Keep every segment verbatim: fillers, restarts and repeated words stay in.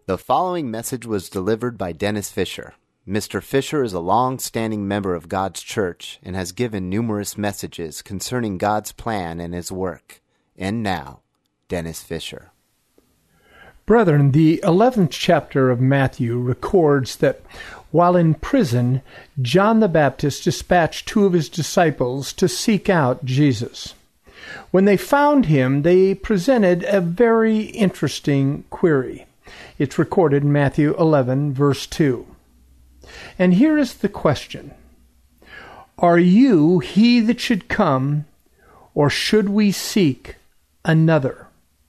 The following message was delivered by Dennis Fisher. Mister Fisher is a long-standing member of God's church and has given numerous messages concerning God's plan and his work. And now, Dennis Fisher. Brethren, the eleventh chapter of Matthew records that while in prison, John the Baptist dispatched two of his disciples to seek out Jesus. When they found him, they presented a very interesting query. It's recorded in Matthew eleven, verse two. And here is the question: Are you he that should come, or should we seek another?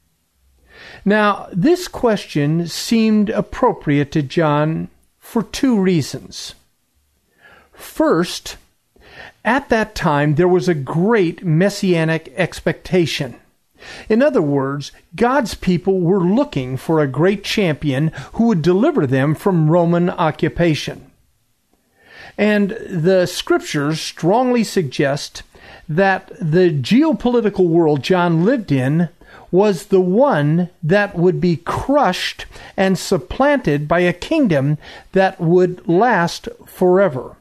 Now, this question seemed appropriate to John for two reasons. First, at that time there was a great messianic expectation. In other words, God's people were looking for a great champion who would deliver them from Roman occupation. And the scriptures strongly suggest that the geopolitical world John lived in was the one that would be crushed and supplanted by a kingdom that would last forever.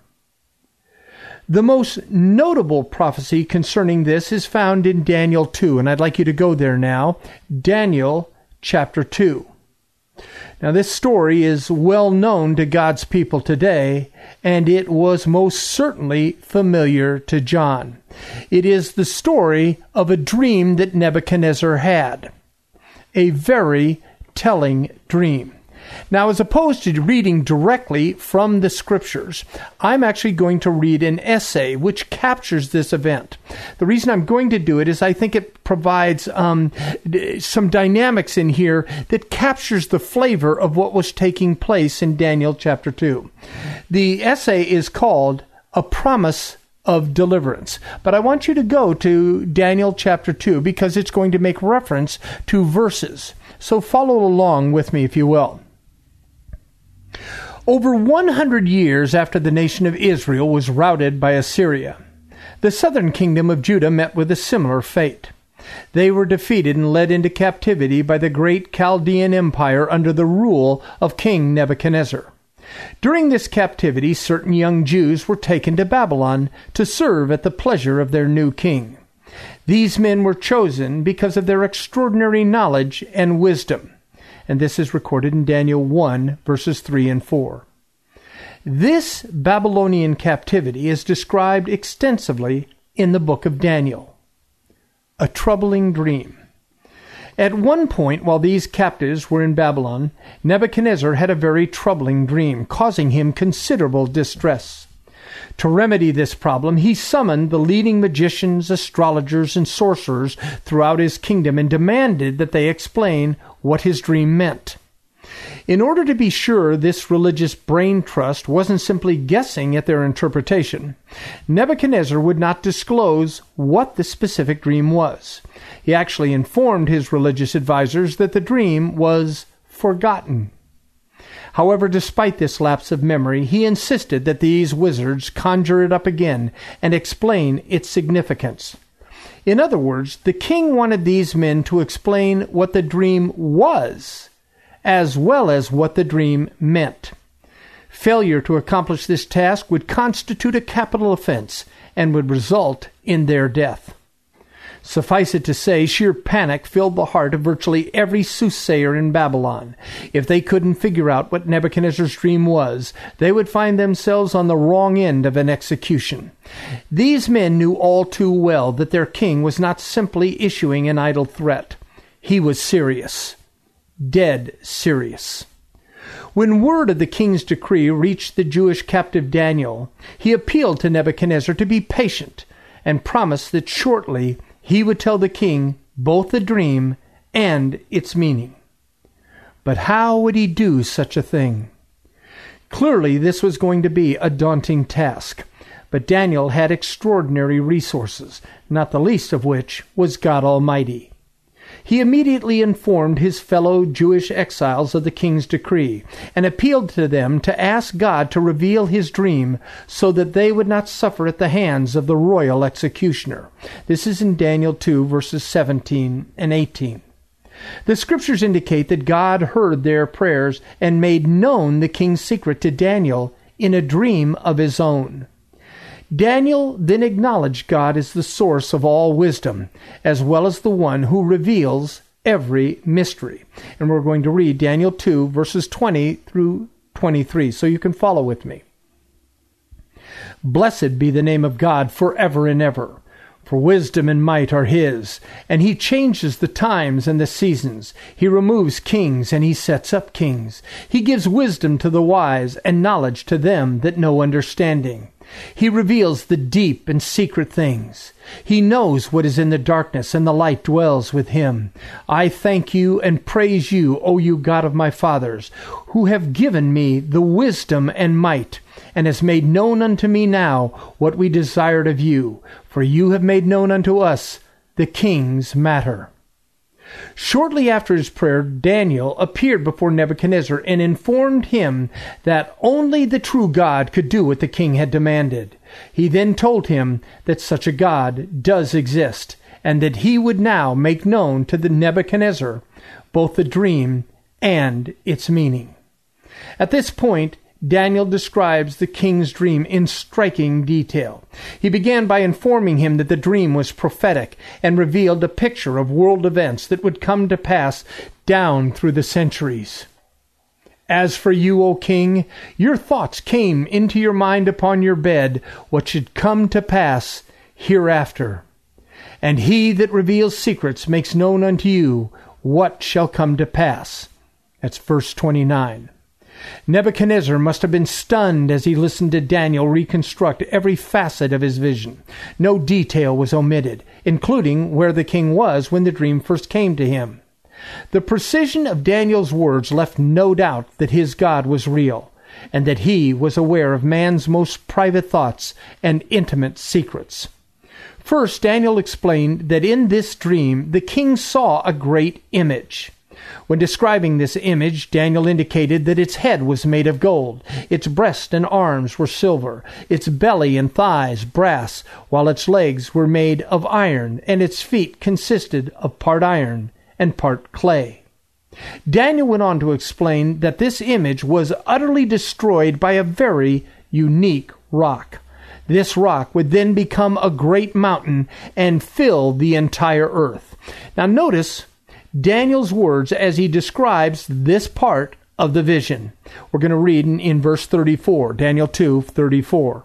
The most notable prophecy concerning this is found in Daniel two, and I'd like you to go there now. Daniel chapter two. Now, this story is well known to God's people today, and it was most certainly familiar to John. It is the story of a dream that Nebuchadnezzar had. A very telling dream. Now, as opposed to reading directly from the scriptures, I'm actually going to read an essay which captures this event. The reason I'm going to do it is I think it provides um, some dynamics in here that captures the flavor of what was taking place in Daniel chapter two. The essay is called A Promise of Deliverance. But I want you to go to Daniel chapter two because it's going to make reference to verses. So follow along with me, if you will. Over one hundred years after the nation of Israel was routed by Assyria, the southern kingdom of Judah met with a similar fate. They were defeated and led into captivity by the great Chaldean Empire under the rule of King Nebuchadnezzar. During this captivity, certain young Jews were taken to Babylon to serve at the pleasure of their new king. These men were chosen because of their extraordinary knowledge and wisdom. And this is recorded in Daniel one, verses three and four. This Babylonian captivity is described extensively in the book of Daniel. A troubling dream. At one point, while these captives were in Babylon, Nebuchadnezzar had a very troubling dream, causing him considerable distress. To remedy this problem, he summoned the leading magicians, astrologers, and sorcerers throughout his kingdom and demanded that they explain what his dream meant. In order to be sure this religious brain trust wasn't simply guessing at their interpretation, Nebuchadnezzar would not disclose what the specific dream was. He actually informed his religious advisors that the dream was forgotten. However, despite this lapse of memory, he insisted that these wizards conjure it up again and explain its significance. In other words, the king wanted these men to explain what the dream was, as well as what the dream meant. Failure to accomplish this task would constitute a capital offense and would result in their death. Suffice it to say, sheer panic filled the heart of virtually every soothsayer in Babylon. If they couldn't figure out what Nebuchadnezzar's dream was, they would find themselves on the wrong end of an execution. These men knew all too well that their king was not simply issuing an idle threat. He was serious. Dead serious. When word of the king's decree reached the Jewish captive Daniel, he appealed to Nebuchadnezzar to be patient and promised that shortly he would tell the king both the dream and its meaning. But how would he do such a thing? Clearly, this was going to be a daunting task, but Daniel had extraordinary resources, not the least of which was God Almighty. He immediately informed his fellow Jewish exiles of the king's decree and appealed to them to ask God to reveal his dream so that they would not suffer at the hands of the royal executioner. This is in Daniel two, verses seventeen and eighteen. The scriptures indicate that God heard their prayers and made known the king's secret to Daniel in a dream of his own. Daniel then acknowledged God as the source of all wisdom, as well as the one who reveals every mystery. And we're going to read Daniel two, verses twenty through twenty-three, so you can follow with me. Blessed be the name of God forever and ever, for wisdom and might are his, and he changes the times and the seasons. He removes kings, and he sets up kings. He gives wisdom to the wise, and knowledge to them that know understanding. He reveals the deep and secret things. He knows what is in the darkness, and the light dwells with him. I thank you and praise you, O you God of my fathers, who have given me the wisdom and might, and has made known unto me now what we desired of you, for you have made known unto us the king's matter. Shortly after his prayer, Daniel appeared before Nebuchadnezzar and informed him that only the true God could do what the king had demanded. He then told him that such a God does exist, and that he would now make known to the Nebuchadnezzar both the dream and its meaning. At this point, Daniel describes the king's dream in striking detail. He began by informing him that the dream was prophetic and revealed a picture of world events that would come to pass down through the centuries. As for you, O king, your thoughts came into your mind upon your bed, what should come to pass hereafter. And he that reveals secrets makes known unto you what shall come to pass. That's verse twenty-nine. Nebuchadnezzar must have been stunned as he listened to Daniel reconstruct every facet of his vision. No detail was omitted, including where the king was when the dream first came to him. The precision of Daniel's words left no doubt that his God was real, and that he was aware of man's most private thoughts and intimate secrets. First, Daniel explained that in this dream the king saw a great image. When describing this image, Daniel indicated that its head was made of gold, its breast and arms were silver, its belly and thighs brass, while its legs were made of iron, and its feet consisted of part iron and part clay. Daniel went on to explain that this image was utterly destroyed by a very unique rock. This rock would then become a great mountain and fill the entire earth. Now notice Daniel's words as he describes this part of the vision. We're going to read in, in verse thirty-four, Daniel two thirty-four.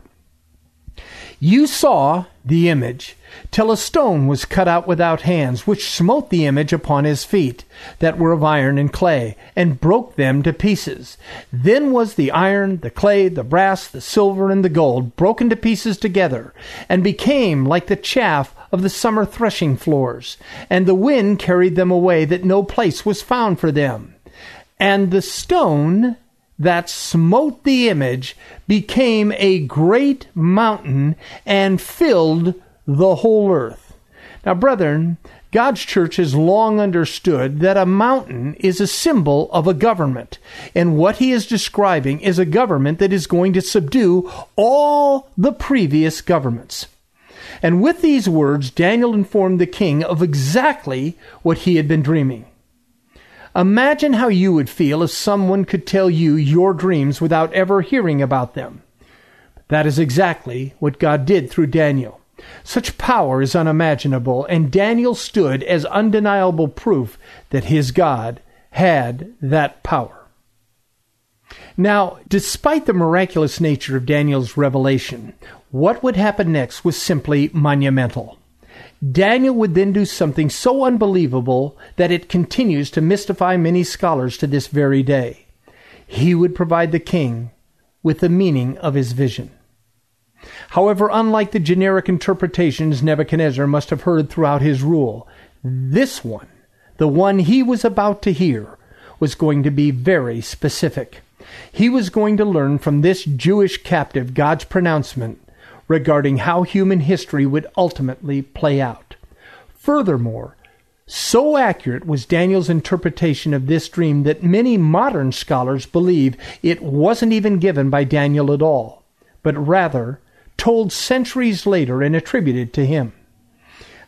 You saw the image, till a stone was cut out without hands, which smote the image upon his feet, that were of iron and clay, and broke them to pieces. Then was the iron, the clay, the brass, the silver, and the gold broken to pieces together, and became like the chaff of the summer threshing floors, and the wind carried them away, that no place was found for them. And the stone that smote the image became a great mountain and filled the whole earth. Now, brethren, God's church has long understood that a mountain is a symbol of a government, and what he is describing is a government that is going to subdue all the previous governments. And with these words, Daniel informed the king of exactly what he had been dreaming. Imagine how you would feel if someone could tell you your dreams without ever hearing about them. That is exactly what God did through Daniel. Such power is unimaginable, and Daniel stood as undeniable proof that his God had that power. Now, despite the miraculous nature of Daniel's revelation, what would happen next was simply monumental. Daniel would then do something so unbelievable that it continues to mystify many scholars to this very day. He would provide the king with the meaning of his vision. However, unlike the generic interpretations Nebuchadnezzar must have heard throughout his rule, this one, the one he was about to hear, was going to be very specific. He was going to learn from this Jewish captive God's pronouncement regarding how human history would ultimately play out. Furthermore, so accurate was Daniel's interpretation of this dream that many modern scholars believe it wasn't even given by Daniel at all, but rather told centuries later and attributed to him.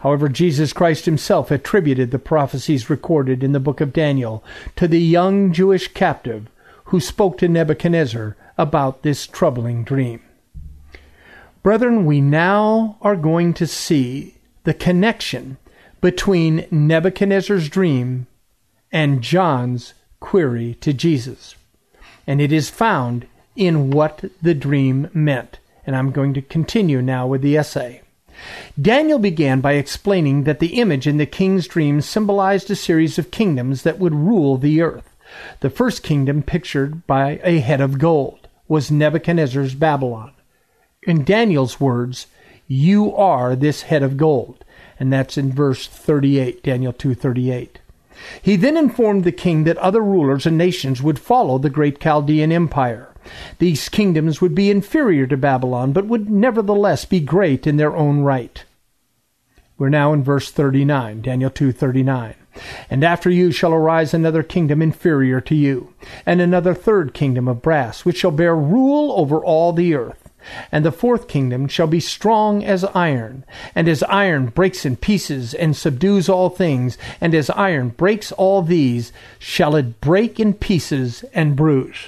However, Jesus Christ himself attributed the prophecies recorded in the book of Daniel to the young Jewish captive who spoke to Nebuchadnezzar about this troubling dream. Brethren, we now are going to see the connection between Nebuchadnezzar's dream and John's query to Jesus. And it is found in what the dream meant. And I'm going to continue now with the essay. Daniel began by explaining that the image in the king's dream symbolized a series of kingdoms that would rule the earth. The first kingdom, pictured by a head of gold, was Nebuchadnezzar's Babylon. In Daniel's words, "You are this head of gold." And that's in verse thirty-eight, Daniel two thirty-eight. He then informed the king that other rulers and nations would follow the great Chaldean empire. These kingdoms would be inferior to Babylon, but would nevertheless be great in their own right. We're now in verse thirty-nine, Daniel two thirty-nine. "And after you shall arise another kingdom inferior to you, and another third kingdom of brass, which shall bear rule over all the earth. And the fourth kingdom shall be strong as iron, and as iron breaks in pieces and subdues all things, and as iron breaks all these, shall it break in pieces and bruise."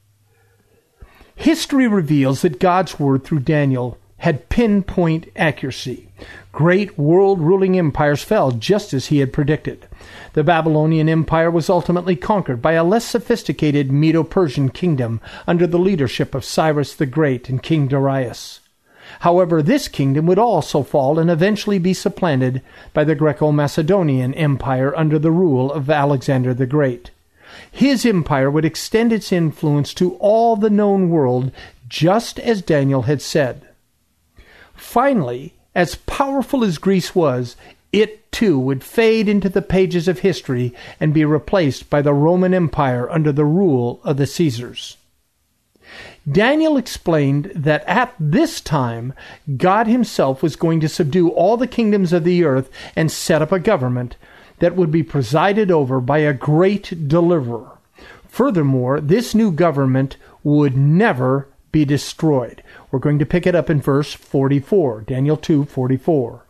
History reveals that God's word through Daniel had pinpoint accuracy. Great world-ruling empires fell just as he had predicted. The Babylonian Empire was ultimately conquered by a less sophisticated Medo-Persian kingdom under the leadership of Cyrus the Great and King Darius. However, this kingdom would also fall and eventually be supplanted by the Greco-Macedonian Empire under the rule of Alexander the Great. His empire would extend its influence to all the known world, just as Daniel had said. Finally, as powerful as Greece was, it too would fade into the pages of history and be replaced by the Roman Empire under the rule of the Caesars. Daniel explained that at this time, God himself was going to subdue all the kingdoms of the earth and set up a government that would be presided over by a great deliverer. Furthermore, this new government would never be destroyed. We're going to pick it up in verse forty-four, Daniel two forty-four.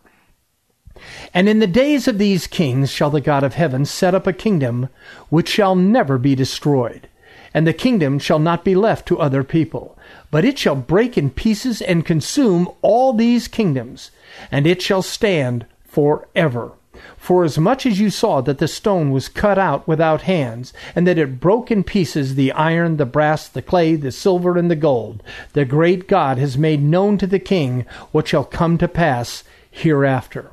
"And in the days of these kings shall the God of heaven set up a kingdom which shall never be destroyed. And the kingdom shall not be left to other people, but it shall break in pieces and consume all these kingdoms, and it shall stand forever. For as much as you saw that the stone was cut out without hands, and that it broke in pieces the iron, the brass, the clay, the silver, and the gold, the great God has made known to the king what shall come to pass hereafter."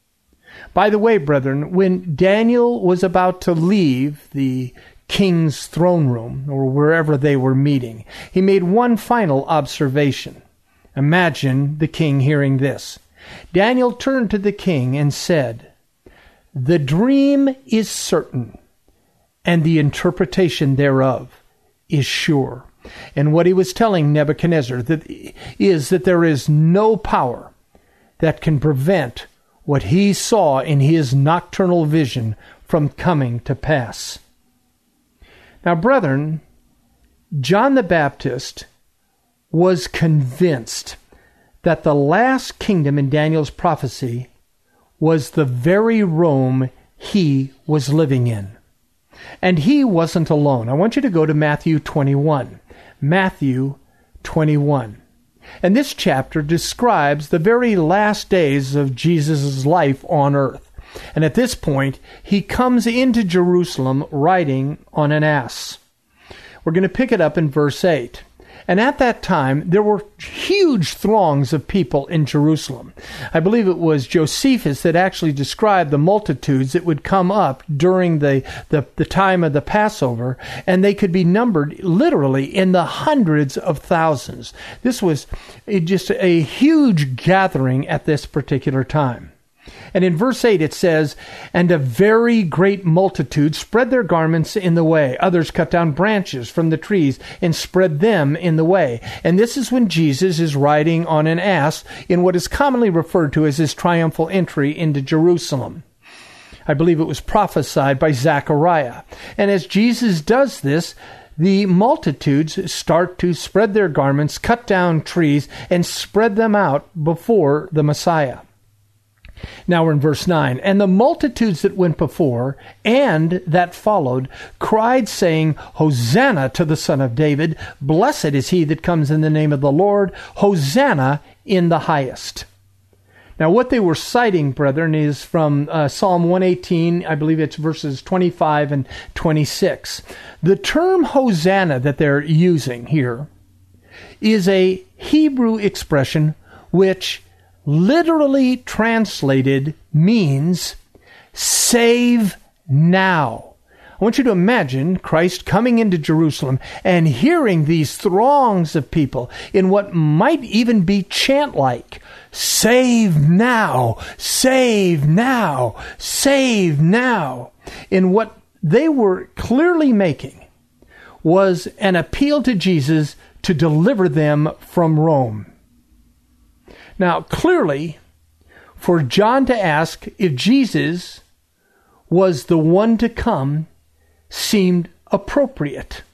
By the way, brethren, when Daniel was about to leave the king's throne room, or wherever they were meeting, he made one final observation. Imagine the king hearing this. Daniel turned to the king and said, "The dream is certain, and the interpretation thereof is sure." And what he was telling Nebuchadnezzar that is that there is no power that can prevent what he saw in his nocturnal vision from coming to pass. Now, brethren, John the Baptist was convinced that the last kingdom in Daniel's prophecy was the very Rome he was living in. And he wasn't alone. I want you to go to Matthew twenty-one. Matthew twenty-one. And this chapter describes the very last days of Jesus' life on earth. And at this point, he comes into Jerusalem riding on an ass. We're going to pick it up in verse eight. And at that time, there were huge throngs of people in Jerusalem. I believe it was Josephus that actually described the multitudes that would come up during the, the, the time of the Passover, and they could be numbered literally in the hundreds of thousands. This was just a huge gathering at this particular time. And in verse eight it says, "And a very great multitude spread their garments in the way. Others cut down branches from the trees and spread them in the way." And this is when Jesus is riding on an ass in what is commonly referred to as his triumphal entry into Jerusalem. I believe it was prophesied by Zechariah. And as Jesus does this, the multitudes start to spread their garments, cut down trees, and spread them out before the Messiah. Now we're in verse nine. And the multitudes that went before and that followed cried, saying, Hosanna to the Son of David. Blessed is he that comes in the name of the Lord. Hosanna in the highest. Now what they were citing, brethren, is from uh, Psalm one eighteen. I believe it's verses twenty-five and twenty-six. The term Hosanna that they're using here is a Hebrew expression which literally translated means save now. I want you to imagine Christ coming into Jerusalem and hearing these throngs of people in what might even be chant-like. Save now, save now, save now. In what they were clearly making was an appeal to Jesus to deliver them from Rome. Now, clearly, for John to ask if Jesus was the one to come seemed appropriate.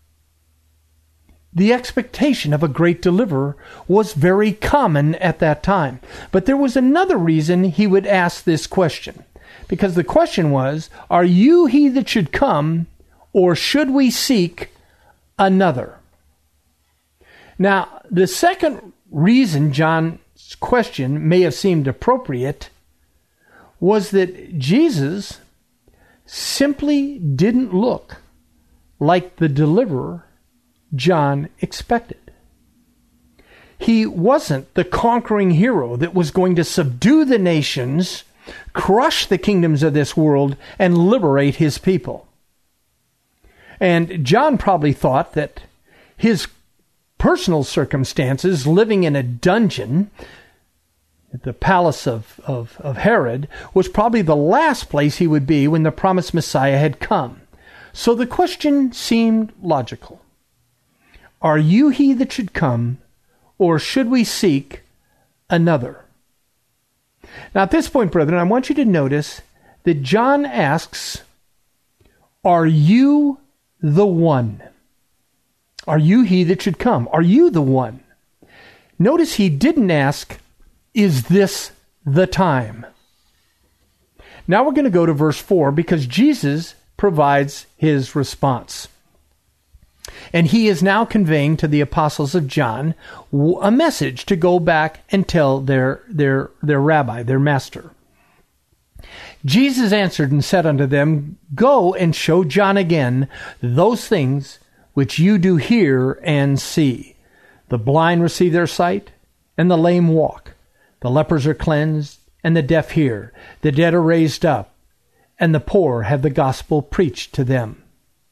The expectation of a great deliverer was very common at that time. But there was another reason he would ask this question. Because the question was, are you he that should come, or should we seek another? Now, the second reason John's question may have seemed appropriate was that Jesus simply didn't look like the deliverer John expected. He wasn't the conquering hero that was going to subdue the nations, crush the kingdoms of this world, and liberate his people. And John probably thought that his personal circumstances, living in a dungeon at the palace of, of, of Herod, was probably the last place he would be when the promised Messiah had come. So the question seemed logical. Are you he that should come, or should we seek another? Now at this point, brethren, I want you to notice that John asks, are you the one? Are you he that should come? Are you the one? Notice he didn't ask, is this the time? Now we're going to go to verse four because Jesus provides his response. And he is now conveying to the apostles of John a message to go back and tell their, their, their rabbi, their master. Jesus answered and said unto them, Go and show John again those things which you do hear and see. The blind receive their sight, and the lame walk. The lepers are cleansed, and the deaf hear. The dead are raised up, and the poor have the gospel preached to them.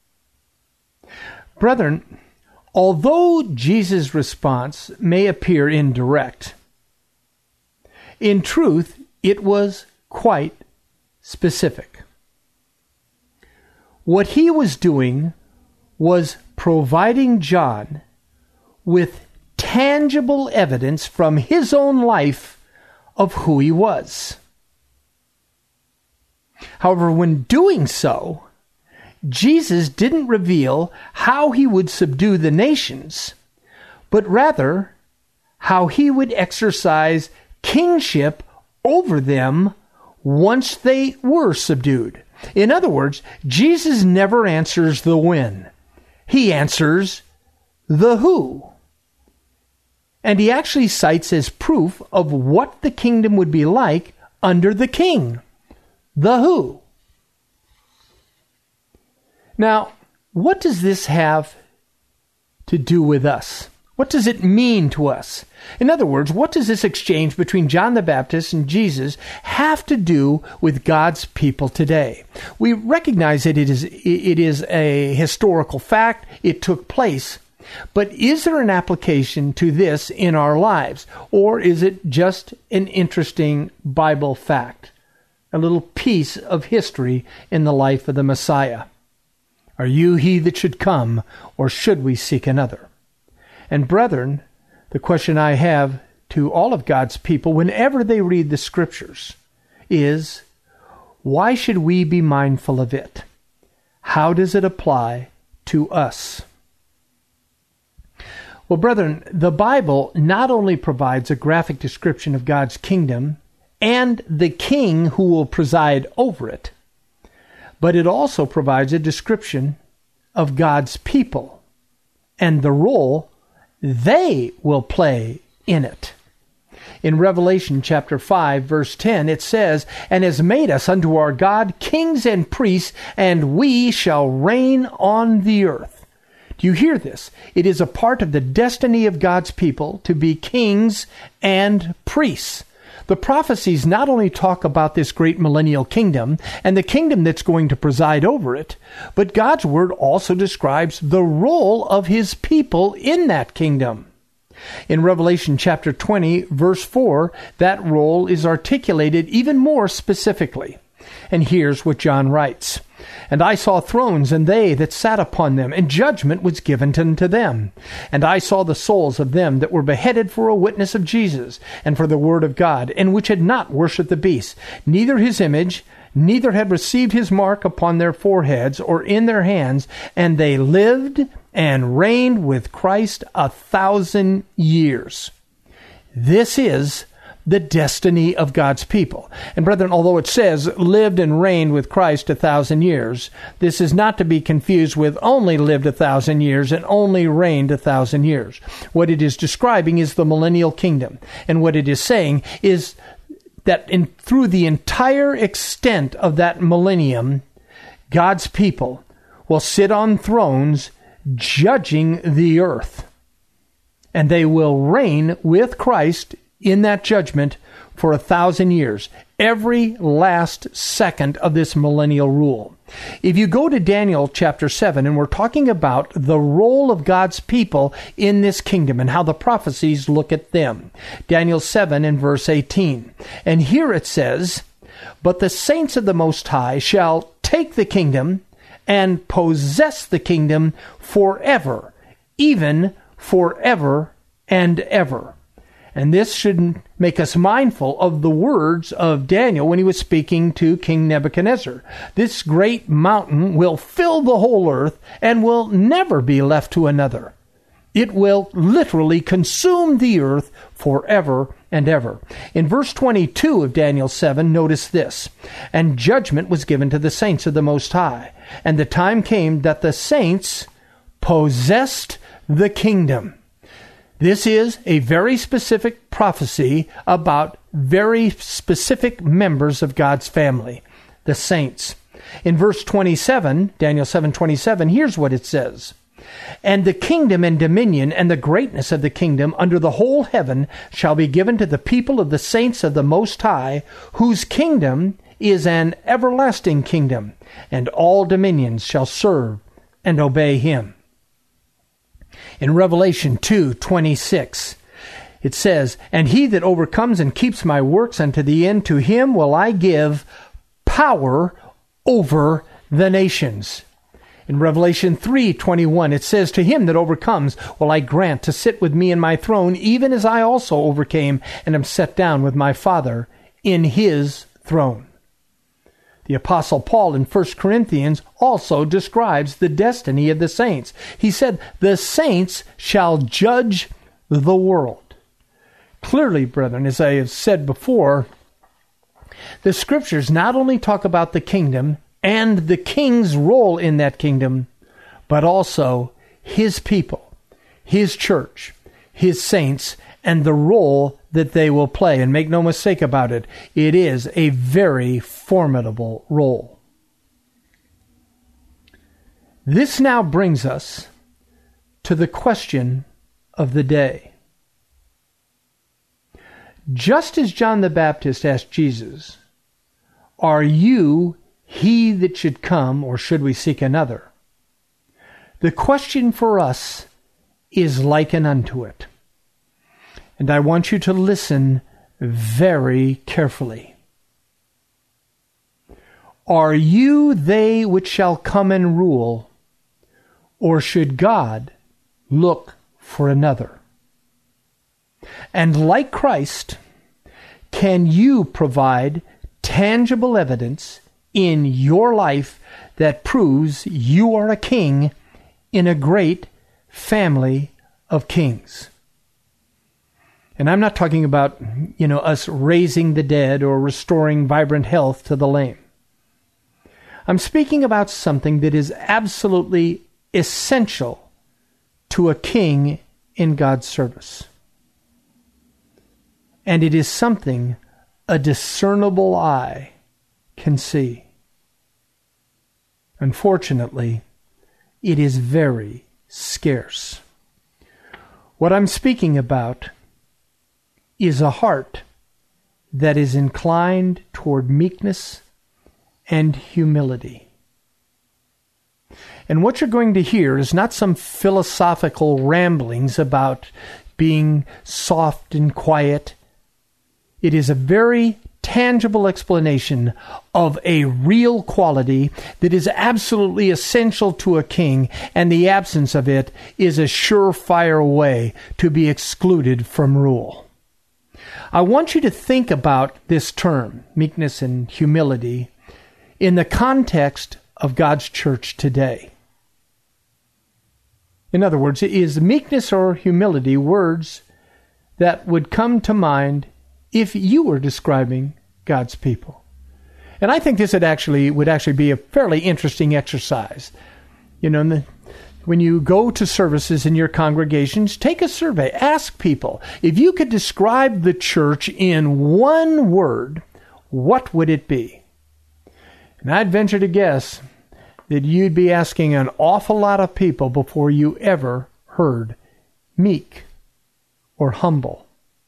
Brethren, although Jesus' response may appear indirect, in truth, it was quite specific. What he was doing was providing John with tangible evidence from his own life of who he was. However, when doing so, Jesus didn't reveal how he would subdue the nations, but rather how he would exercise kingship over them once they were subdued. In other words, Jesus never answers the when. He answers the who. And he actually cites as proof of what the kingdom would be like under the king. The who. Now, what does this have to do with us? What does it mean to us? In other words, what does this exchange between John the Baptist and Jesus have to do with God's people today? We recognize that it is, it is a historical fact. It took place. But is there an application to this in our lives? Or is it just an interesting Bible fact? A little piece of history in the life of the Messiah? Are you he that should come, or should we seek another? And brethren, the question I have to all of God's people whenever they read the Scriptures is, why should we be mindful of it? How does it apply to us? Well, brethren, the Bible not only provides a graphic description of God's kingdom and the king who will preside over it, but it also provides a description of God's people and the role they will play in it. In Revelation chapter five, verse ten, it says, "And has made us unto our God kings and priests, and we shall reign on the earth." Do you hear this? It is a part of the destiny of God's people to be kings and priests. The prophecies not only talk about this great millennial kingdom and the kingdom that's going to preside over it, but God's word also describes the role of his people in that kingdom. In Revelation chapter twenty, verse four, that role is articulated even more specifically. And here's what John writes. "And I saw thrones, and they that sat upon them, and judgment was given unto them. And I saw the souls of them that were beheaded for a witness of Jesus, and for the word of God, and which had not worshipped the beast, neither his image, neither had received his mark upon their foreheads or in their hands, and they lived and reigned with Christ a thousand years." This is the destiny of God's people. And brethren, although it says lived and reigned with Christ a thousand years, this is not to be confused with only lived a thousand years and only reigned a thousand years. What it is describing is the millennial kingdom. And what it is saying is that in, through the entire extent of that millennium, God's people will sit on thrones judging the earth. And they will reign with Christ in that judgment for a thousand years, every last second of this millennial rule. If you go to Daniel chapter seven, and we're talking about the role of God's people in this kingdom and how the prophecies look at them. Daniel seven and verse eighteen. And here it says, "But the saints of the Most High shall take the kingdom and possess the kingdom forever, even forever and ever." And this should make us mindful of the words of Daniel when he was speaking to King Nebuchadnezzar. This great mountain will fill the whole earth and will never be left to another. It will literally consume the earth forever and ever. In verse twenty-two of Daniel seven, notice this. "And judgment was given to the saints of the Most High, and the time came that the saints possessed the kingdom." This is a very specific prophecy about very specific members of God's family, the saints. In verse twenty-seven, Daniel seven twenty-seven, here's what it says. "And the kingdom and dominion and the greatness of the kingdom under the whole heaven shall be given to the people of the saints of the Most High, whose kingdom is an everlasting kingdom, and all dominions shall serve and obey him." In Revelation two twenty-six, it says, "And he that overcomes and keeps my works unto the end, to him will I give power over the nations." In Revelation three twenty-one, it says, "To him that overcomes will I grant to sit with me in my throne, even as I also overcame and am set down with my Father in his throne." The Apostle Paul in First Corinthians also describes the destiny of the saints. He said, "The saints shall judge the world." Clearly, brethren, as I have said before, the Scriptures not only talk about the kingdom and the king's role in that kingdom, but also his people, his church, his saints, and the role that they will play. And make no mistake about it, it is a very formidable role. This now brings us to the question of the day. Just as John the Baptist asked Jesus, "Are you he that should come, or should we seek another?" The question for us is likened unto it. And I want you to listen very carefully. "Are you they which shall come and rule, or should God look for another?" And like Christ, can you provide tangible evidence in your life that proves you are a king in a great family of kings? And I'm not talking about, you know, us raising the dead or restoring vibrant health to the lame. I'm speaking about something that is absolutely essential to a king in God's service. And it is something a discernible eye can see. Unfortunately, it is very scarce. What I'm speaking about is a heart that is inclined toward meekness and humility. And what you're going to hear is not some philosophical ramblings about being soft and quiet. It is a very tangible explanation of a real quality that is absolutely essential to a king, and the absence of it is a surefire way to be excluded from rule. I want you to think about this term, meekness and humility, in the context of God's church today. In other words, is meekness or humility words that would come to mind if you were describing God's people? And I think this would actually would actually be a fairly interesting exercise. You know, the, when you go to services in your congregations, take a survey. Ask people, if you could describe the church in one word, what would it be? And I'd venture to guess that you'd be asking an awful lot of people before you ever heard meek or humble.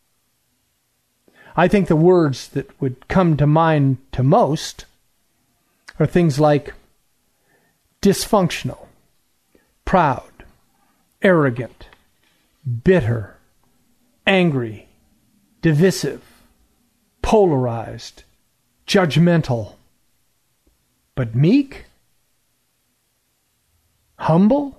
I think the words that would come to mind to most are things like dysfunctional, proud, arrogant, bitter, angry, divisive, polarized, judgmental. But meek? Humble?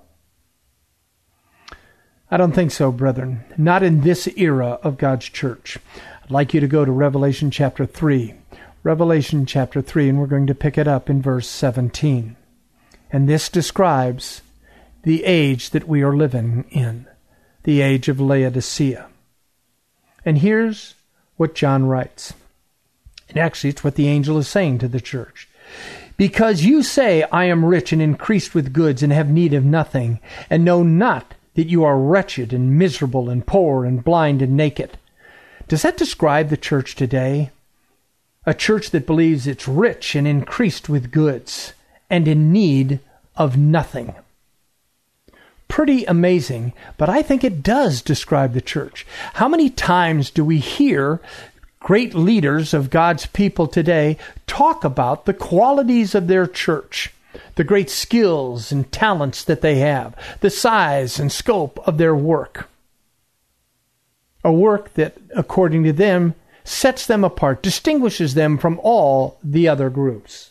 I don't think so, brethren. Not in this era of God's church. I'd like you to go to Revelation chapter three. Revelation chapter three, and we're going to pick it up in verse seventeen. And this describes the age that we are living in, the age of Laodicea. And here's what John writes. And actually, it's what the angel is saying to the church. Because you say, I am rich and increased with goods and have need of nothing, and know not that you are wretched and miserable and poor and blind and naked. Does that describe the church today? A church that believes it's rich and increased with goods and in need of nothing. Pretty amazing, but I think it does describe the church. How many times do we hear great leaders of God's people today talk about the qualities of their church, the great skills and talents that they have, the size and scope of their work? A work that, according to them, sets them apart, distinguishes them from all the other groups.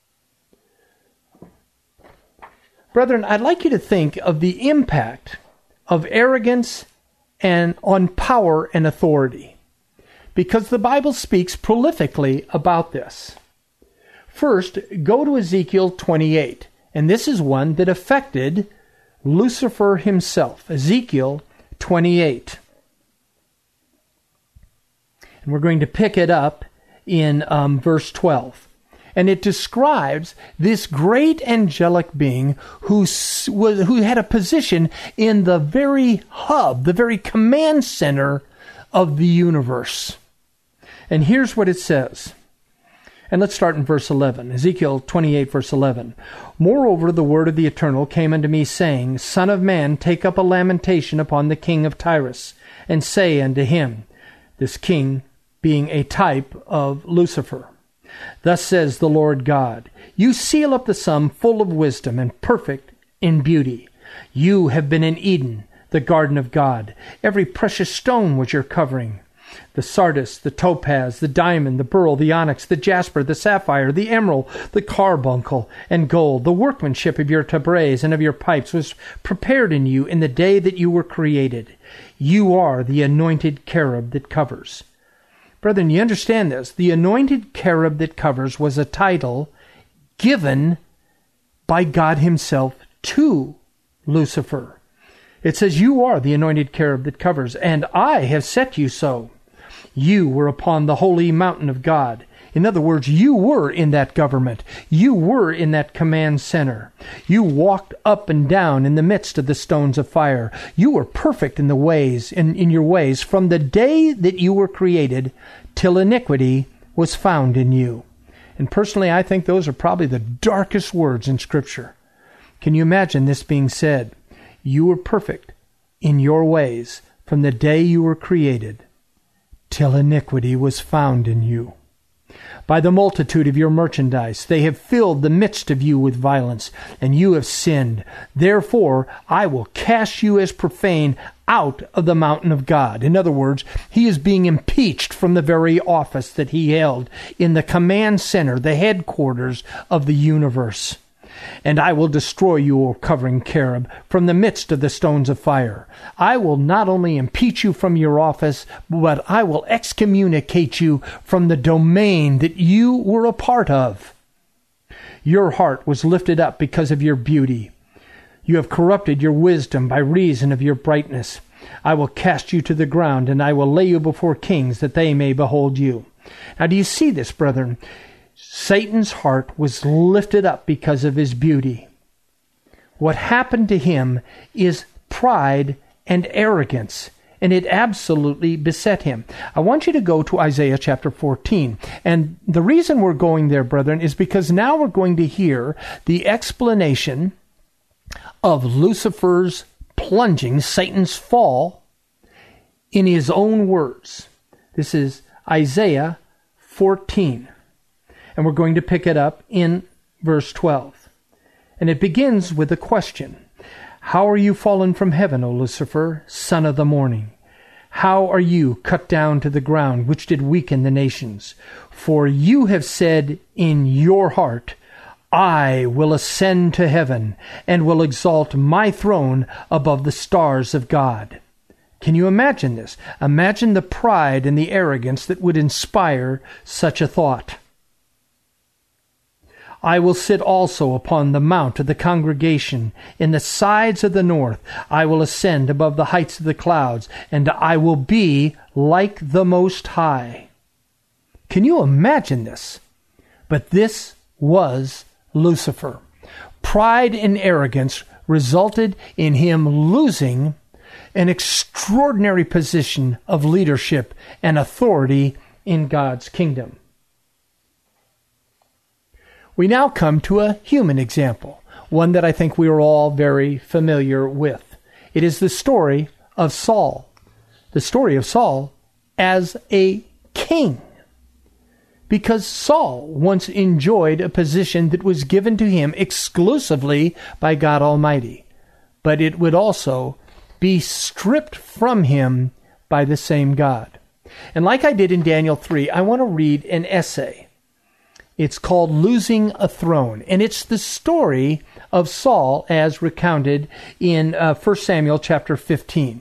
Brethren, I'd like you to think of the impact of arrogance and on power and authority, because the Bible speaks prolifically about this. First, go to Ezekiel twenty-eight, and this is one that affected Lucifer himself. Ezekiel twenty-eight. And we're going to pick it up in um, verse twelve. And it describes this great angelic being who, was, who had a position in the very hub, the very command center of the universe. And here's what it says. And let's start in verse eleven. Ezekiel twenty-eight, verse eleven. Moreover, the word of the Eternal came unto me, saying, Son of man, take up a lamentation upon the king of Tyrus, and say unto him, this king being a type of Lucifer, Thus says the Lord God, You seal up the sum full of wisdom and perfect in beauty. You have been in Eden, the garden of God. Every precious stone was your covering. The sardius, the topaz, the diamond, the beryl, the onyx, the jasper, the sapphire, the emerald, the carbuncle, and gold. The workmanship of your tabrets and of your pipes was prepared in you in the day that you were created. You are the anointed cherub that covers. Brethren, you understand this. The anointed cherub that covers was a title given by God himself to Lucifer. It says, you are the anointed cherub that covers, and I have set you so. You were upon the holy mountain of God. In other words, you were in that government. You were in that command center. You walked up and down in the midst of the stones of fire. You were perfect in the ways, in, in your ways, from the day that you were created till iniquity was found in you. And personally, I think those are probably the darkest words in Scripture. Can you imagine this being said? You were perfect in your ways from the day you were created till iniquity was found in you. By the multitude of your merchandise, they have filled the midst of you with violence, and you have sinned. Therefore, I will cast you as profane out of the mountain of God. In other words, he is being impeached from the very office that he held in the command center, the headquarters of the universe. And I will destroy you, O covering cherub, from the midst of the stones of fire. I will not only impeach you from your office, but I will excommunicate you from the domain that you were a part of. Your heart was lifted up because of your beauty. You have corrupted your wisdom by reason of your brightness. I will cast you to the ground, and I will lay you before kings, that they may behold you. Now, do you see this, brethren? Satan's heart was lifted up because of his beauty. What happened to him is pride and arrogance, and it absolutely beset him. I want you to go to Isaiah chapter fourteen. And the reason we're going there, brethren, is because now we're going to hear the explanation of Lucifer's plunging, Satan's fall, in his own words. This is Isaiah fourteen. And we're going to pick it up in verse twelve. And it begins with a question. How are you fallen from heaven, O Lucifer, son of the morning? How are you cut down to the ground, which did weaken the nations? For you have said in your heart, I will ascend to heaven, and will exalt my throne above the stars of God. Can you imagine this? Imagine the pride and the arrogance that would inspire such a thought. I will sit also upon the mount of the congregation in the sides of the north. I will ascend above the heights of the clouds, and I will be like the Most High. Can you imagine this? But this was Lucifer. Pride and arrogance resulted in him losing an extraordinary position of leadership and authority in God's kingdom. We now come to a human example, one that I think we are all very familiar with. It is the story of Saul, the story of Saul as a king. Because Saul once enjoyed a position that was given to him exclusively by God Almighty, but it would also be stripped from him by the same God. And like I did in Daniel three, I want to read an essay. It's called Losing a Throne, and it's the story of Saul as recounted in uh, First Samuel chapter fifteen.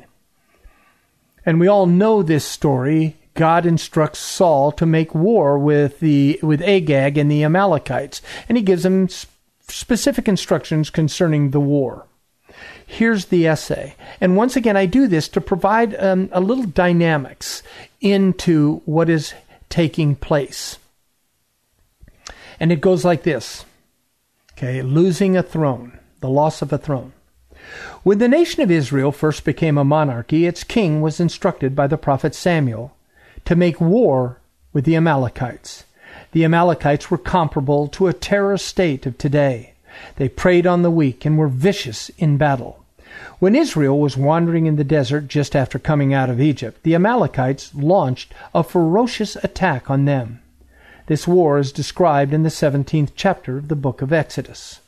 And we all know this story. God instructs Saul to make war with the with Agag and the Amalekites, and he gives him sp- specific instructions concerning the war. Here's the essay. And once again, I do this to provide um, a little dynamics into what is taking place. And it goes like this. Okay, losing a throne, the loss of a throne. When the nation of Israel first became a monarchy, its king was instructed by the prophet Samuel to make war with the Amalekites. The Amalekites were comparable to a terror state of today. They preyed on the weak and were vicious in battle. When Israel was wandering in the desert just after coming out of Egypt, the Amalekites launched a ferocious attack on them. This war is described in the seventeenth chapter of the book of Exodus.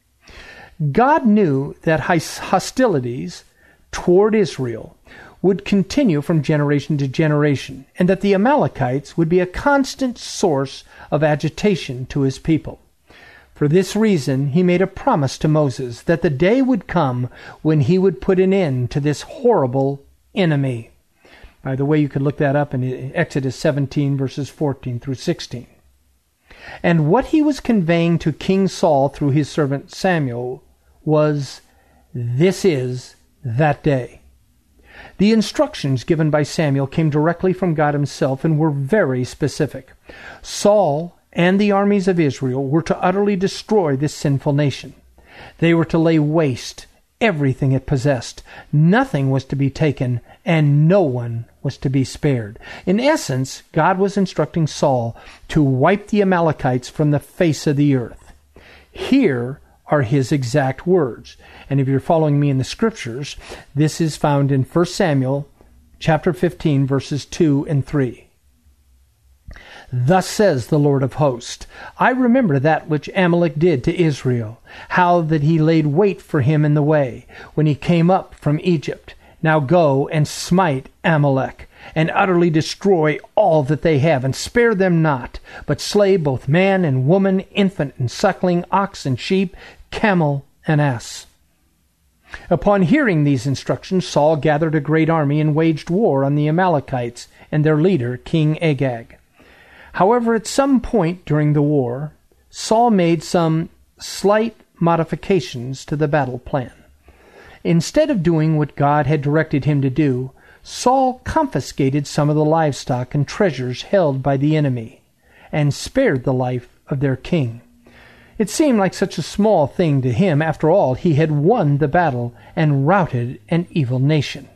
God knew that hostilities toward Israel would continue from generation to generation, and that the Amalekites would be a constant source of agitation to his people. For this reason, he made a promise to Moses that the day would come when he would put an end to this horrible enemy. By the way, you could look that up in Exodus seventeen, verses fourteen through sixteen. And what he was conveying to King Saul through his servant Samuel was, this is that day. The instructions given by Samuel came directly from God himself and were very specific. Saul and the armies of Israel were to utterly destroy this sinful nation. They were to lay waste everything it possessed. Nothing was to be taken, and no one was to be spared. In essence, God was instructing Saul to wipe the Amalekites from the face of the earth. Here are his exact words. And if you're following me in the scriptures, this is found in First Samuel chapter fifteen, verses two and three. Thus says the Lord of hosts, I remember that which Amalek did to Israel, how that he laid wait for him in the way, when he came up from Egypt. Now go and smite Amalek, and utterly destroy all that they have, and spare them not, but slay both man and woman, infant and suckling, ox and sheep, camel and ass. Upon hearing these instructions, Saul gathered a great army and waged war on the Amalekites and their leader, King Agag. However, at some point during the war, Saul made some slight modifications to the battle plan. Instead of doing what God had directed him to do, Saul confiscated some of the livestock and treasures held by the enemy, and spared the life of their king. It seemed like such a small thing to him. After all, he had won the battle and routed an evil nation.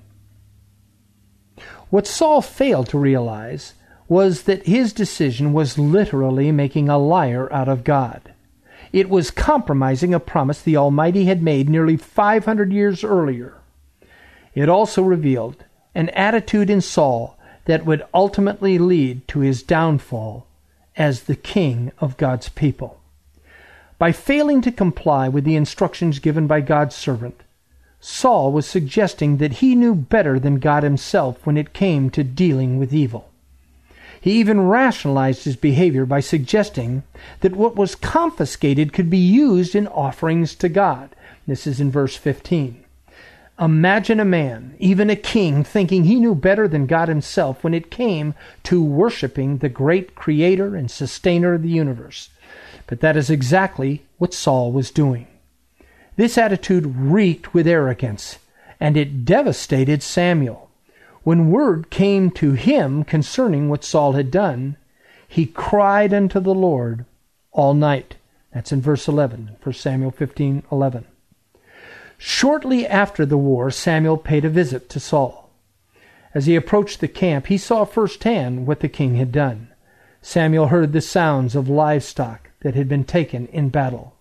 What Saul failed to realize was that his decision was literally making a liar out of God. It was compromising a promise the Almighty had made nearly five hundred years earlier. It also revealed an attitude in Saul that would ultimately lead to his downfall as the king of God's people. By failing to comply with the instructions given by God's servant, Saul was suggesting that he knew better than God himself when it came to dealing with evil. He even rationalized his behavior by suggesting that what was confiscated could be used in offerings to God. This is in verse fifteen. Imagine a man, even a king, thinking he knew better than God himself when it came to worshiping the great creator and sustainer of the universe. But that is exactly what Saul was doing. This attitude reeked with arrogance, and it devastated Samuel. When word came to him concerning what Saul had done, he cried unto the Lord all night. That's in verse eleven, First Samuel fifteen eleven. Shortly after the war, Samuel paid a visit to Saul. As he approached the camp, he saw firsthand what the king had done. Samuel heard the sounds of livestock that had been taken in battle.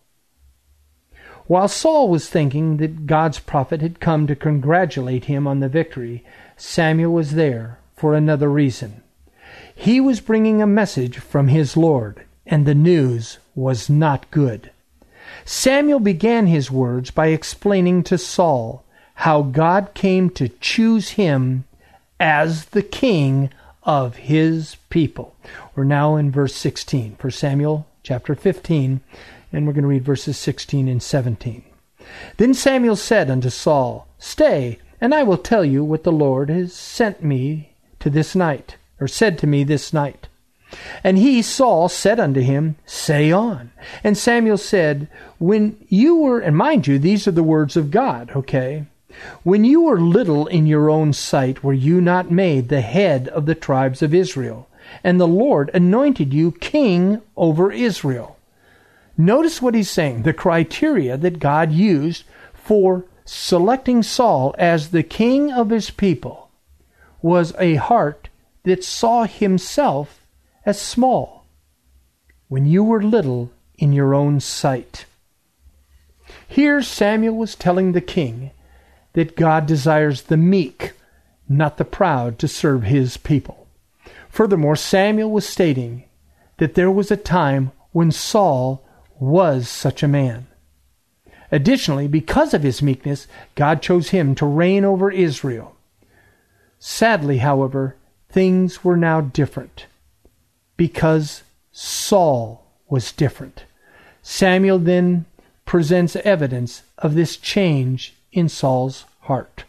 While Saul was thinking that God's prophet had come to congratulate him on the victory, Samuel was there for another reason. He was bringing a message from his Lord, and the news was not good. Samuel began his words by explaining to Saul how God came to choose him as the king of his people. We're now in verse sixteen, First Samuel chapter fifteen, and we're going to read verses sixteen and seventeen. Then Samuel said unto Saul, Stay, and I will tell you what the Lord has sent me to this night, or said to me this night. And he, Saul, said unto him, Say on. And Samuel said, When you were, and mind you, these are the words of God, okay? When you were little in your own sight, were you not made the head of the tribes of Israel? And the Lord anointed you king over Israel. Notice what he's saying, the criteria that God used for selecting Saul as the king of his people was a heart that saw himself as small. When you were little in your own sight. Here Samuel was telling the king that God desires the meek, not the proud, to serve his people. Furthermore, Samuel was stating that there was a time when Saul was such a man. Additionally, because of his meekness, God chose him to reign over Israel. Sadly, however, things were now different because Saul was different. Samuel then presents evidence of this change in Saul's heart.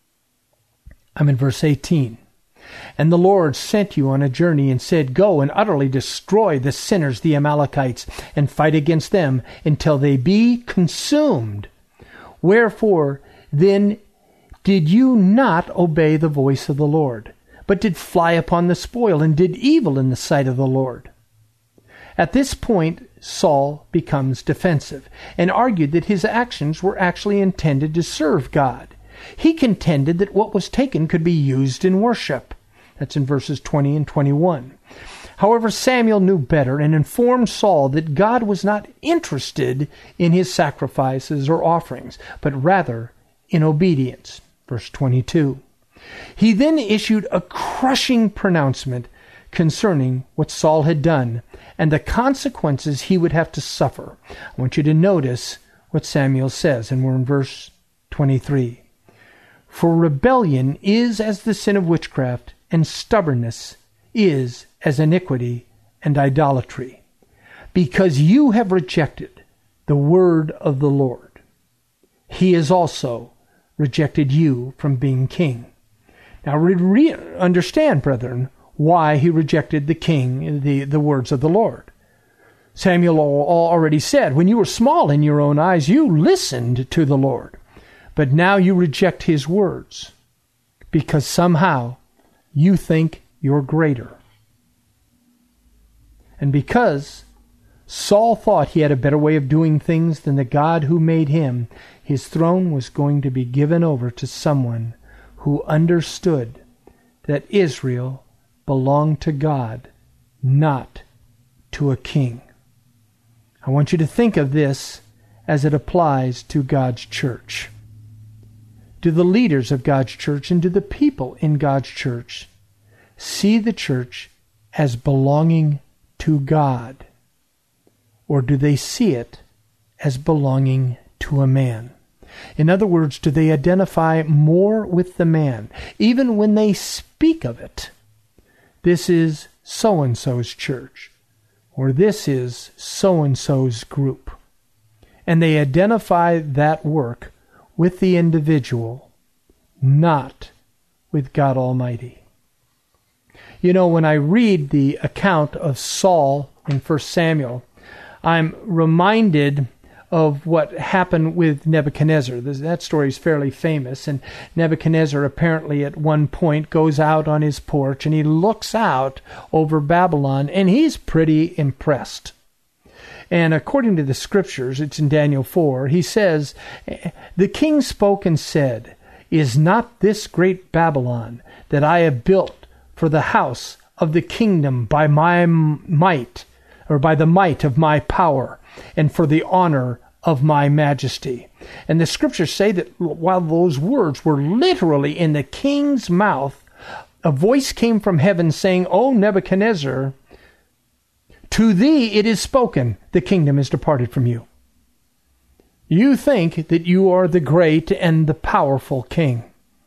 I'm in verse eighteen. And the Lord sent you on a journey and said, Go and utterly destroy the sinners, the Amalekites, and fight against them until they be consumed. Wherefore then did you not obey the voice of the Lord, but did fly upon the spoil and did evil in the sight of the Lord? At this point, Saul becomes defensive and argued that his actions were actually intended to serve God. He contended that what was taken could be used in worship. That's in verses twenty and twenty-one. However, Samuel knew better and informed Saul that God was not interested in his sacrifices or offerings, but rather in obedience. Verse twenty-two. He then issued a crushing pronouncement concerning what Saul had done and the consequences he would have to suffer. I want you to notice what Samuel says, and we're in verse twenty-three. For rebellion is as the sin of witchcraft, and stubbornness is as iniquity and idolatry, because you have rejected the word of the Lord. He has also rejected you from being king. Now re- re- understand, brethren, why he rejected the king, the, the words of the Lord. Samuel already said, when you were small in your own eyes, you listened to the Lord. But now you reject his words because somehow you think you're greater. And because Saul thought he had a better way of doing things than the God who made him, his throne was going to be given over to someone who understood that Israel belonged to God, not to a king. I want you to think of this as it applies to God's church. Do the leaders of God's church and do the people in God's church see the church as belonging to God? Or do they see it as belonging to a man? In other words, do they identify more with the man, even when they speak of it? This is so-and-so's church, or this is so-and-so's group. And they identify that work with the individual, not with God Almighty. You know, when I read the account of Saul in First Samuel, I'm reminded of what happened with Nebuchadnezzar. That story is fairly famous, and Nebuchadnezzar apparently at one point goes out on his porch and he looks out over Babylon and he's pretty impressed. And according to the scriptures, it's in Daniel four, he says, the king spoke and said, is not this great Babylon that I have built for the house of the kingdom by my might, or by the might of my power, and for the honor of my majesty? And the scriptures say that while those words were literally in the king's mouth, a voice came from heaven saying, O Nebuchadnezzar, to thee it is spoken, the kingdom is departed from you. You think that you are the great and the powerful king.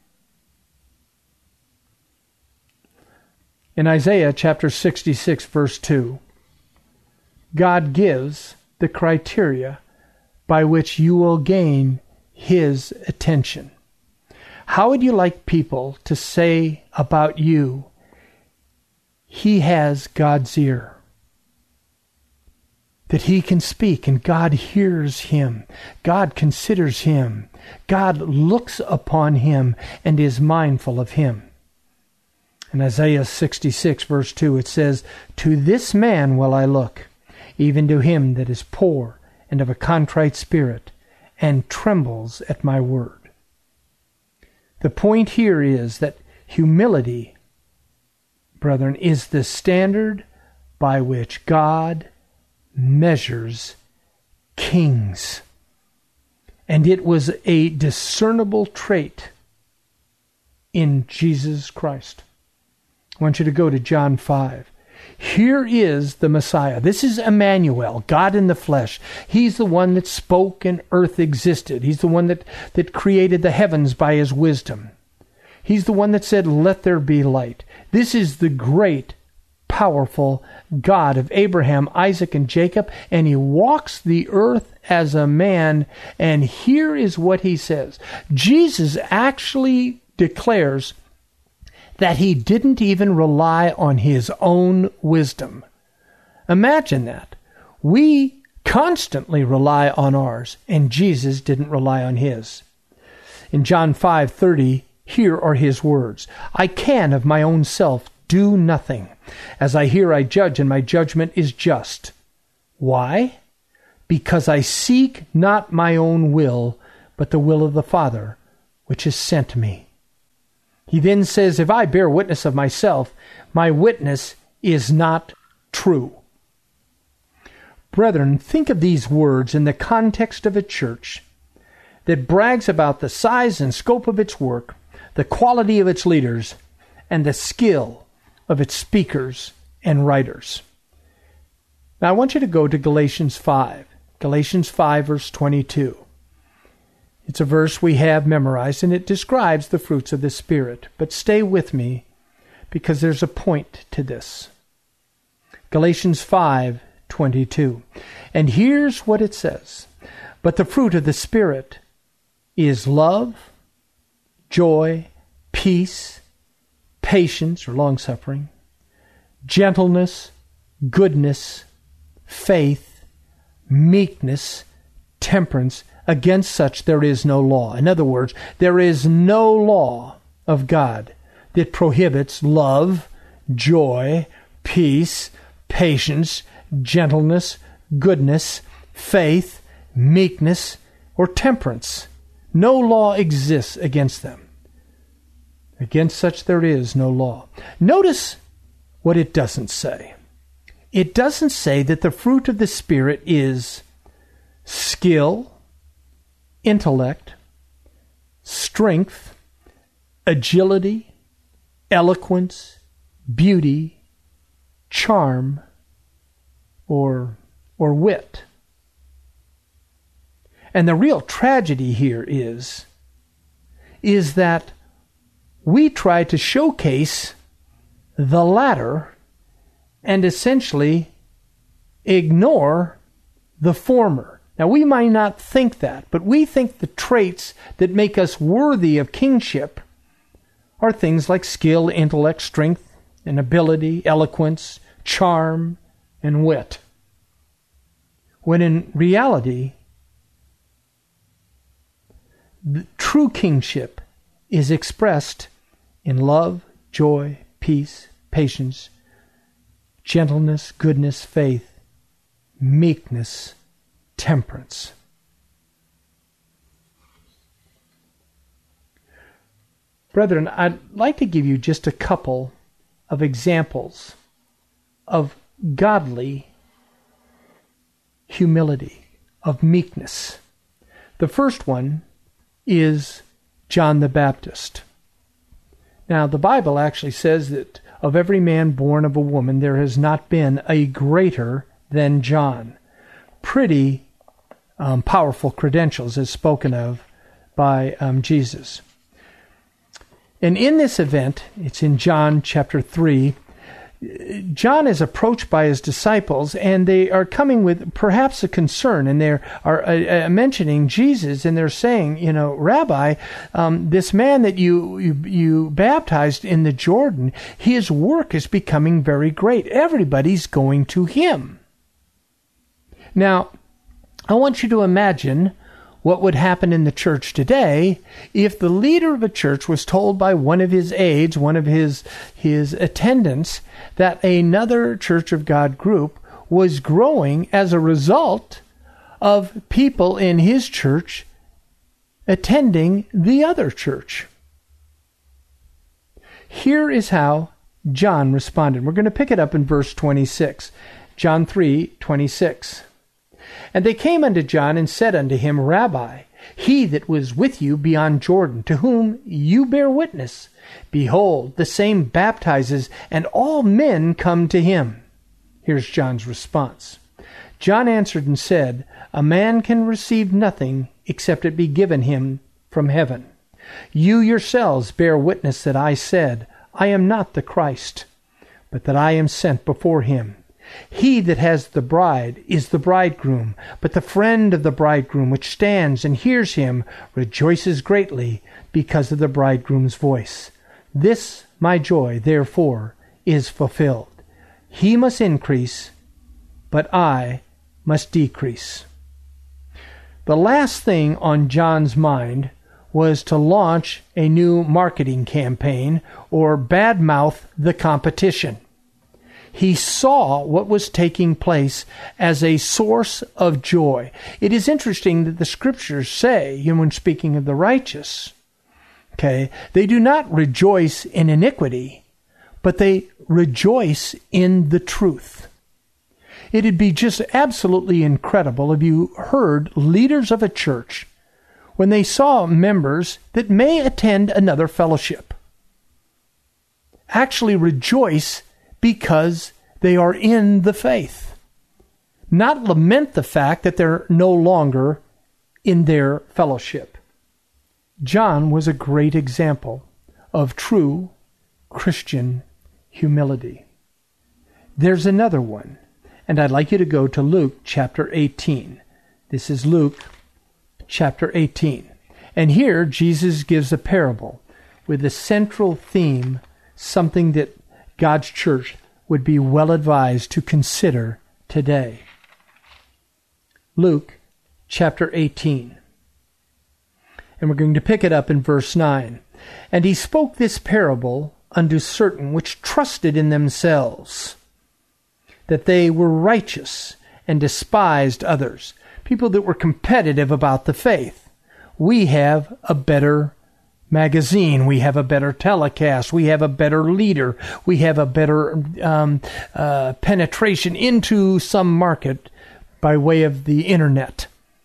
In Isaiah chapter sixty-six, verse two, God gives the criteria by which you will gain his attention. How would you like people to say about you, he has God's ear? That he can speak and God hears him. God considers him. God looks upon him and is mindful of him. In Isaiah sixty-six, verse two, it says, to this man will I look, even to him that is poor and of a contrite spirit, and trembles at my word. The point here is that humility, brethren, is the standard by which God measures kings. And it was a discernible trait in Jesus Christ. I want you to go to John five. Here is the Messiah. This is Emmanuel, God in the flesh. He's the one that spoke and earth existed. He's the one that, that created the heavens by his wisdom. He's the one that said, let there be light. This is the great, powerful God of Abraham, Isaac, and Jacob, and he walks the earth as a man, and here is what he says. Jesus actually declares that he didn't even rely on his own wisdom. Imagine that. We constantly rely on ours, and Jesus didn't rely on his. In John five thirty, here are his words, I can of my own self do nothing. As I hear, I judge, and my judgment is just. Why? Because I seek not my own will, but the will of the Father, which has sent me. He then says, if I bear witness of myself, my witness is not true. Brethren, think of these words in the context of a church that brags about the size and scope of its work, the quality of its leaders, and the skill of its speakers and writers. Now I want you to go to Galatians five. Galatians five, verse twenty-two. It's a verse we have memorized, and it describes the fruits of the Spirit. But stay with me, because there's a point to this. Galatians five twenty-two. And here's what it says. But the fruit of the Spirit is love, joy, peace, patience or long-suffering, gentleness, goodness, faith, meekness, temperance. Against such there is no law. In other words, there is no law of God that prohibits love, joy, peace, patience, gentleness, goodness, faith, meekness, or temperance. No law exists against them. Against such there is no law. Notice what it doesn't say. It doesn't say that the fruit of the Spirit is skill, intellect, strength, agility, eloquence, beauty, charm, or or wit. And the real tragedy here is, is that we try to showcase the latter and essentially ignore the former. Now, we might not think that, but we think the traits that make us worthy of kingship are things like skill, intellect, strength, and ability, eloquence, charm, and wit. When in reality, the true kingship is expressed in love, joy, peace, patience, gentleness, goodness, faith, meekness, temperance. Brethren, I'd like to give you just a couple of examples of godly humility, of meekness. The first one is John the Baptist. Now, the Bible actually says that of every man born of a woman, there has not been a greater than John. Pretty um, powerful credentials as spoken of by um, Jesus. And in this event, it's in John chapter three, John is approached by his disciples, and they are coming with perhaps a concern, and they are uh, uh, mentioning Jesus, and they're saying, you know, Rabbi, um, this man that you, you you baptized in the Jordan, his work is becoming very great. Everybody's going to him. Now, I want you to imagine what would happen in the church today if the leader of a church was told by one of his aides, one of his his attendants, that another Church of God group was growing as a result of people in his church attending the other church. Here is how John responded. We're going to pick it up in verse twenty-six. John three twenty-six. And they came unto John and said unto him, Rabbi, he that was with you beyond Jordan, to whom you bear witness, behold, the same baptizes, and all men come to him. Here's John's response. John answered and said, A man can receive nothing except it be given him from heaven. You yourselves bear witness that I said, I am not the Christ, but that I am sent before him. He that has the bride is the bridegroom, but the friend of the bridegroom which stands and hears him rejoices greatly because of the bridegroom's voice. This my joy, therefore, is fulfilled. He must increase, but I must decrease. The last thing on John's mind was to launch a new marketing campaign or badmouth the competition. He saw what was taking place as a source of joy. It is interesting that the scriptures say, you know, when speaking of the righteous, okay, they do not rejoice in iniquity, but they rejoice in the truth. It'd be just absolutely incredible if you heard leaders of a church when they saw members that may attend another fellowship actually rejoice because they are in the faith, not lament the fact that they're no longer in their fellowship. John was a great example of true Christian humility. There's another one, and I'd like you to go to Luke chapter eighteen. This is Luke chapter eighteen. And here Jesus gives a parable with the central theme, something that God's church would be well advised to consider today. Luke chapter eighteen. And we're going to pick it up in verse nine. And he spoke this parable unto certain which trusted in themselves, that they were righteous and despised others. People that were competitive about the faith. We have a better magazine. We have a better telecast. We have a better leader. We have a better um, uh, penetration into some market by way of the internet.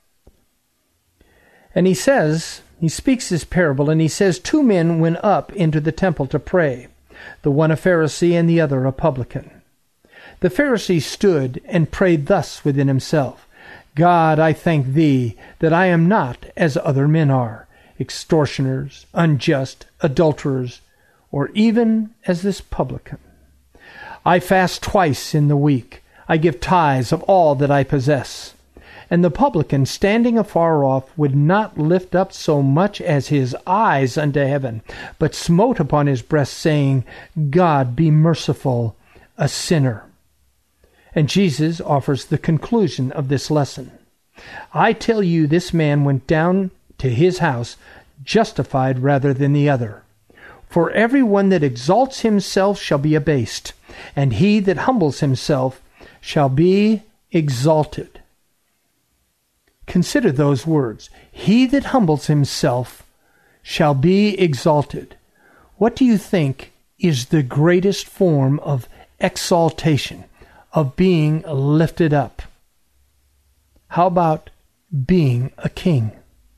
And he says, he speaks this parable, and he says, two men went up into the temple to pray, the one a Pharisee and the other a publican. The Pharisee stood and prayed thus within himself, God, I thank thee that I am not as other men are, extortioners, unjust, adulterers, or even as this publican. I fast twice in the week. I give tithes of all that I possess. And the publican, standing afar off, would not lift up so much as his eyes unto heaven, but smote upon his breast, saying, God, be merciful, a sinner. And Jesus offers the conclusion of this lesson. I tell you, this man went down to his house justified rather than the other. For every one that exalts himself shall be abased, and he that humbles himself shall be exalted. Consider those words. He that humbles himself shall be exalted. What do you think is the greatest form of exaltation, of being lifted up? How about being a king?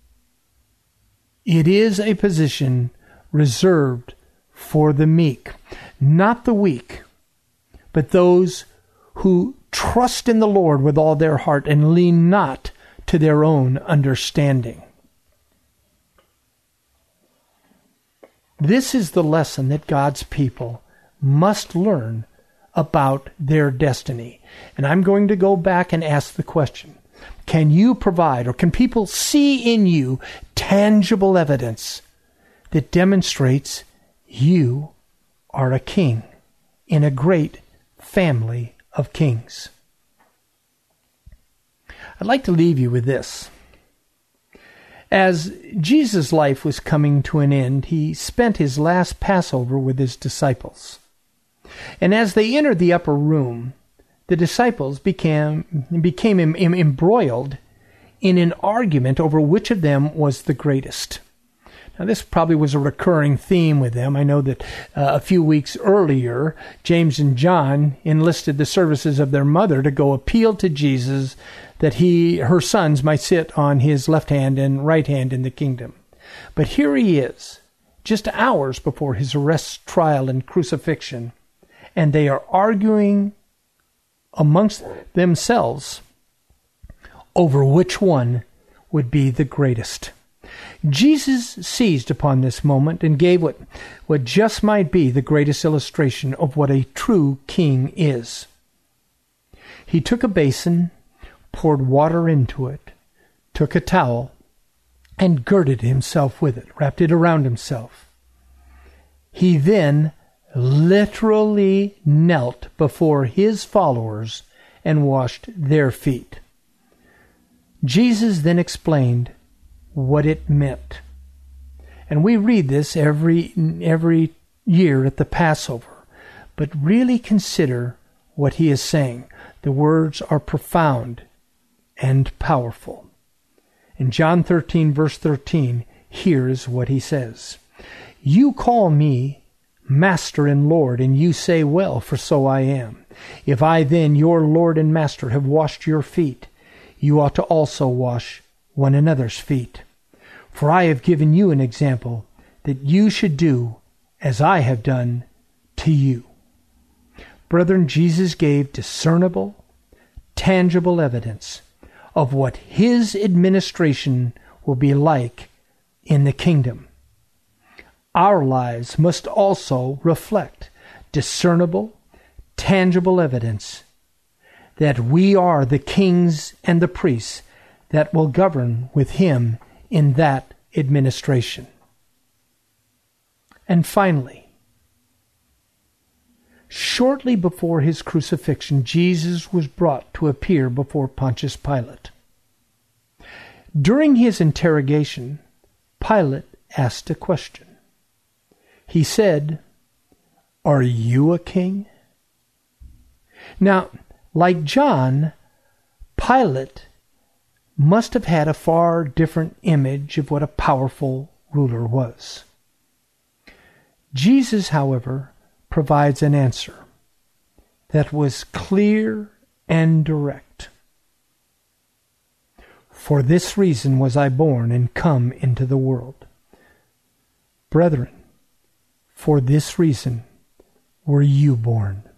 It is a position reserved for the meek, not the weak, but those who trust in the Lord with all their heart and lean not to their own understanding. This is the lesson that God's people must learn about their destiny. And I'm going to go back and ask the question, can you provide, or can people see in you tangible evidence that demonstrates you are a king in a great family of kings? I'd like to leave you with this. As Jesus' life was coming to an end, he spent his last Passover with his disciples. And as they entered the upper room, the disciples became, became em, em, embroiled in an argument over which of them was the greatest. Now, this probably was a recurring theme with them. I know that uh, a few weeks earlier, James and John enlisted the services of their mother to go appeal to Jesus that he, her sons might sit on his left hand and right hand in the kingdom. But here he is, just hours before his arrest, trial, and crucifixion, and they are arguing amongst themselves over which one would be the greatest. Jesus seized upon this moment and gave what, what just might be the greatest illustration of what a true king is. He took a basin, poured water into it, took a towel, and girded himself with it, wrapped it around himself. He then literally knelt before his followers and washed their feet. Jesus then explained what it meant And we read this every every year at the Passover. But really consider what he is saying. The words are profound and powerful. In John thirteen, verse thirteen, here is what he says. You call me Master and Lord, and you say, well, for so I am. If I then, your Lord and Master, have washed your feet, you ought to also wash one another's feet. For I have given you an example, that you should do as I have done to you. Brethren, Jesus gave discernible, tangible evidence of what his administration will be like in the kingdom. Our lives must also reflect discernible, tangible evidence that we are the kings and the priests that will govern with him in that administration. And finally, shortly before his crucifixion, Jesus was brought to appear before Pontius Pilate. During his interrogation, Pilate asked a question. He said, "Are you a king?" Now, like John, Pilate must have had a far different image of what a powerful ruler was. Jesus, however, provides an answer that was clear and direct. For this reason was I born and come into the world. Brethren, for this reason were you born.